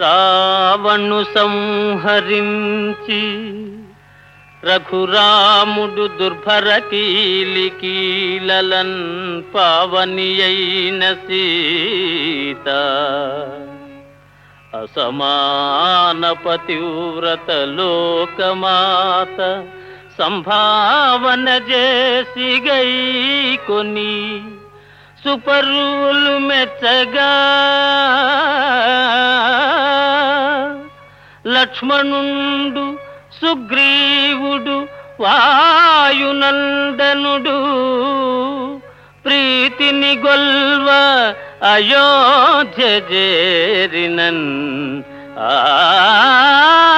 రావణు సంహరించి రఘురాముడు దుర్భర కీలికీలన్ పావని అయిన సీత అసమాన పతివ్రత లోకమాత సంభావన చేసి గైకొని సుపరులు మెచ్చగా లక్ష్మణుండు సుగ్రీవుడు వాయునందనుడు ప్రీతిని గొల్వ అయోధ్య చేరినన్